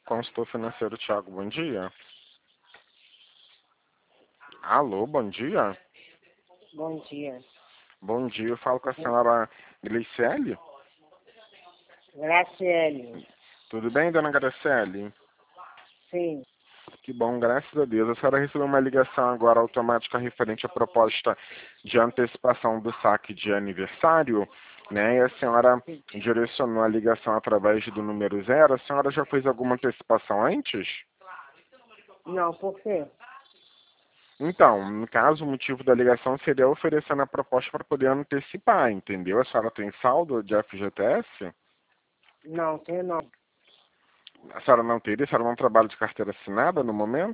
Consultor financeiro Thiago, bom dia. Alô, bom dia. Bom dia. Bom dia, eu falo com a senhora Gleiciele. Graciele. Tudo bem, dona Graciele? Sim. Que bom, graças a Deus. A senhora recebeu uma ligação agora automática referente à proposta de antecipação do saque de aniversário, né? E a senhora direcionou a ligação através do número 0. A senhora já fez alguma antecipação antes? Não, por quê? Então, no caso, o motivo da ligação seria oferecendo a proposta para poder antecipar, entendeu? A senhora tem saldo de FGTS? Não, tem não. A senhora não teria? A senhora não trabalha de carteira assinada no momento?